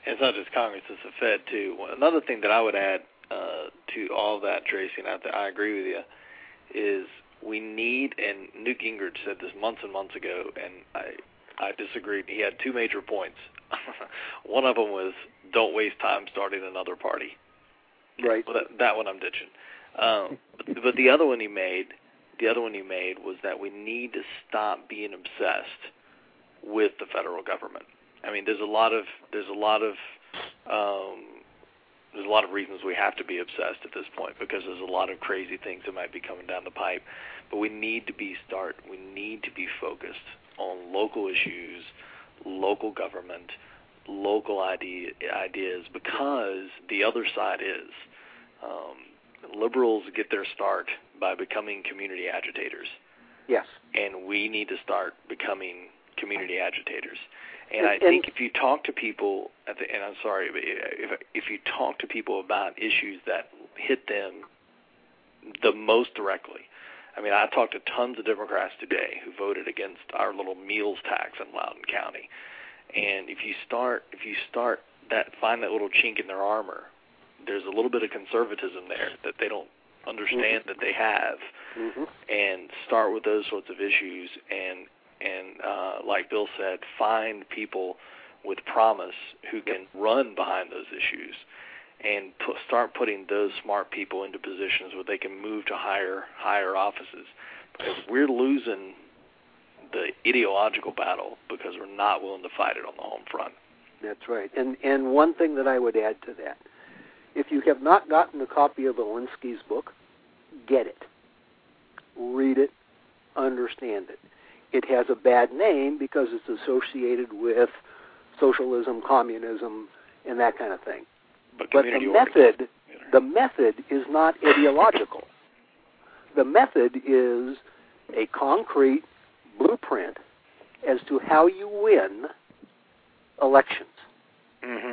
it's not just Congress, it's the Fed, too. Another thing that I would add uh, to all that, Tracy, and I, I agree with you, is we need, and Newt Gingrich said this months and months ago, and I, I disagreed. He had two major points. One of them was don't waste time starting another party. Right. Well, that, that one I'm ditching. Um, but, but the other one he made, the other one he made was that we need to stop being obsessed with the federal government. I mean, there's a lot of there's a lot of um, there's a lot of reasons we have to be obsessed at this point because there's a lot of crazy things that might be coming down the pipe. But we need to be start. We need to be focused on local issues, local government, local idea, ideas, because the other side is um, liberals get their start by becoming community agitators. Yes. And we need to start becoming community agitators. And, and I and, think if you talk to people, at the, and I'm sorry, but if, if you talk to people about issues that hit them the most directly, I mean, I talked to tons of Democrats today who voted against our little meals tax in Loudoun County. And if you start, if you start that, find that little chink in their armor, there's a little bit of conservatism there that they don't understand mm-hmm. that they have, mm-hmm. and start with those sorts of issues. And and uh, like Bill said, find people with promise who can run behind those issues, and pu- start putting those smart people into positions where they can move to higher higher offices. Because we're losing the ideological battle because we're not willing to fight it on the home front. That's right. And and one thing that I would add to that, if you have not gotten a copy of Alinsky's book, get it. Read it. Understand it. It has a bad name because it's associated with socialism, communism, and that kind of thing. But, but the method, the method is not ideological. The method is a concrete blueprint as to how you win elections. Mm-hmm.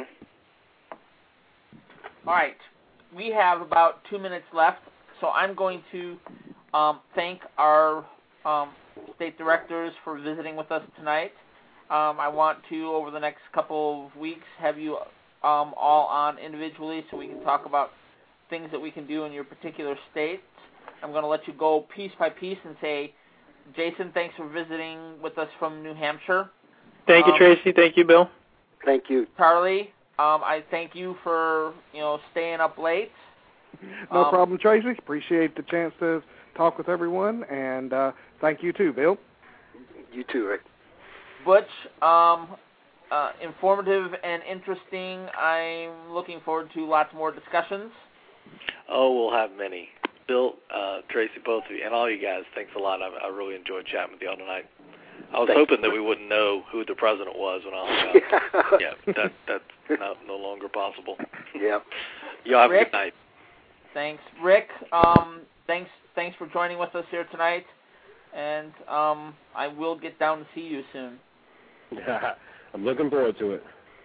All right. We have about two minutes left, so I'm going to um, thank our um, state directors for visiting with us tonight. Um, I want to, over the next couple of weeks, have you um, all on individually so we can talk about things that we can do in your particular states. I'm going to let you go piece by piece and say, Jason, thanks for visiting with us from New Hampshire. Thank you, um, Tracy. Thank you, Bill. Thank you. Charlie, um, I thank you for, you know, staying up late. No um, problem, Tracy. Appreciate the chance to talk with everyone, and uh, thank you too, Bill. You too, Rick. Butch, um, uh, informative and interesting. I'm looking forward to lots more discussions. Oh, we'll have many. Bill, uh, Tracy, both of you, and all you guys, thanks a lot. I, I really enjoyed chatting with you all tonight. I was Thanks. hoping that we wouldn't know who the president was when I was out. Yeah, yeah, that, that's not, no longer possible. Yeah. Y'all have Rick, a good night. Thanks. Rick, um, thanks thanks for joining with us here tonight, and um, I will get down to see you soon. Yeah, I'm looking forward to it.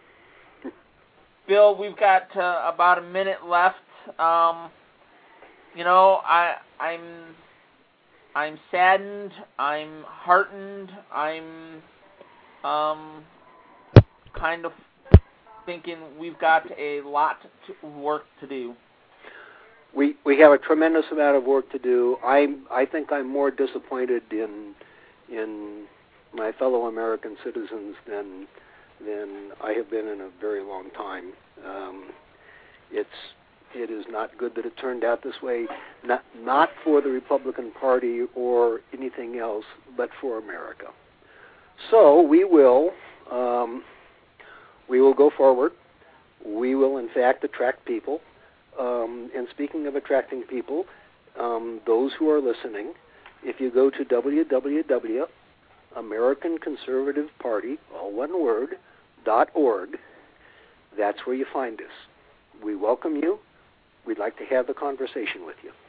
Bill, we've got uh, about a minute left. Um, you know, I, I'm I'm saddened. I'm heartened. I'm um, kind of thinking we've got a lot of work to do. We we have a tremendous amount of work to do. I'm I think I'm more disappointed in in my fellow American citizens than than I have been in a very long time. Um, it's it is not good that it turned out this way. Not not for the Republican Party or anything else, but for America. So we will um, we will go forward. We will in fact attract people. Um, and speaking of attracting people, um, those who are listening, if you go to w w w dot American Conservative Party, all one word, dot org, that's where you find us. We welcome you. We'd like to have the conversation with you.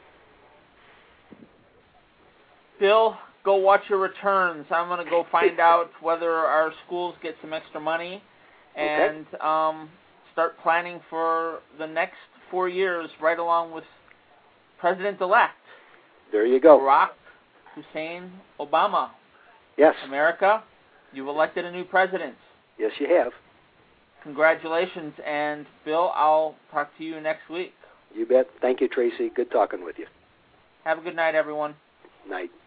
Bill, go watch your returns. I'm going to go find out whether our schools get some extra money and okay. um, start planning for the next four years right along with President-elect. There you go. Barack Hussein Obama. Yes. America, you've elected a new president. Yes, you have. congratulations. And, Bill, I'll talk to you next week. You bet. Thank you, Tracy. Good talking with you. Have a good night, everyone. Night.